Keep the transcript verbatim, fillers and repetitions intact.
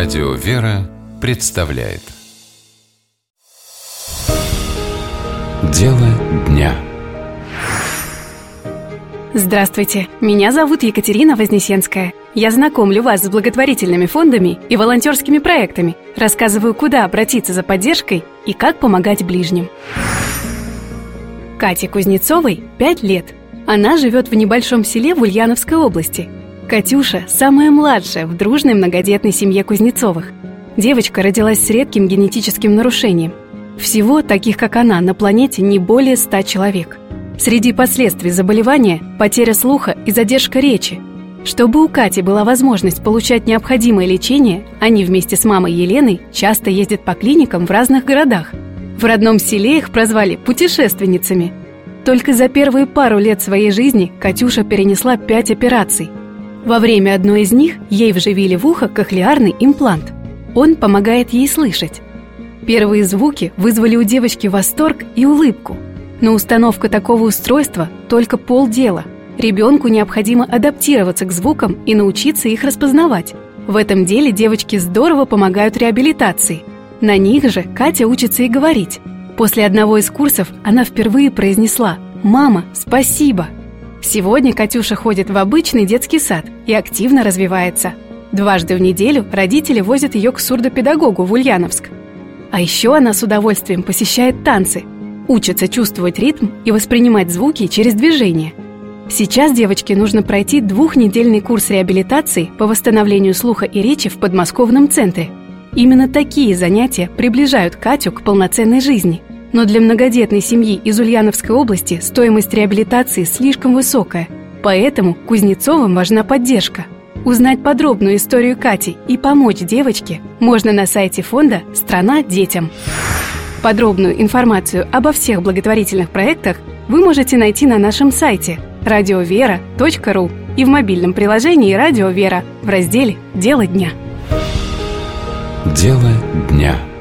Радио «Вера» представляет Дело дня. Здравствуйте, меня зовут Екатерина Вознесенская. Я знакомлю вас с благотворительными фондами и волонтерскими проектами, рассказываю, куда обратиться за поддержкой и как помогать ближним. Кате Кузнецовой пять лет. Она живет в небольшом селе в Ульяновской области. Катюша – самая младшая в дружной многодетной семье Кузнецовых. Девочка родилась с редким генетическим нарушением. Всего таких, как она, на планете не более ста человек. Среди последствий заболевания – потеря слуха и задержка речи. Чтобы у Кати была возможность получать необходимое лечение, они вместе с мамой Еленой часто ездят по клиникам в разных городах. В родном селе их прозвали «путешественницами». Только за первые пару лет своей жизни Катюша перенесла пять операций. Во время одной из них ей вживили в ухо кохлеарный имплант. Он помогает ей слышать. Первые звуки вызвали у девочки восторг и улыбку. Но установка такого устройства – только полдела. Ребенку необходимо адаптироваться к звукам и научиться их распознавать. В этом деле девочки здорово помогают реабилитации. На них же Катя учится и говорить. После одного из курсов она впервые произнесла «Мама, спасибо!». Сегодня Катюша ходит в обычный детский сад и активно развивается. Дважды в неделю родители возят ее к сурдопедагогу в Ульяновск. А еще она с удовольствием посещает танцы, учится чувствовать ритм и воспринимать звуки через движение. Сейчас девочке нужно пройти двухнедельный курс реабилитации по восстановлению слуха и речи в подмосковном центре. Именно такие занятия приближают Катю к полноценной жизни. Но для многодетной семьи из Ульяновской области стоимость реабилитации слишком высокая, поэтому Кузнецовым важна поддержка. Узнать подробную историю Кати и помочь девочке можно на сайте фонда «Страна детям». Подробную информацию обо всех благотворительных проектах вы можете найти на нашем сайте радиовера точка ру и в мобильном приложении «Радио Вера» в разделе «Дело дня». Дело дня.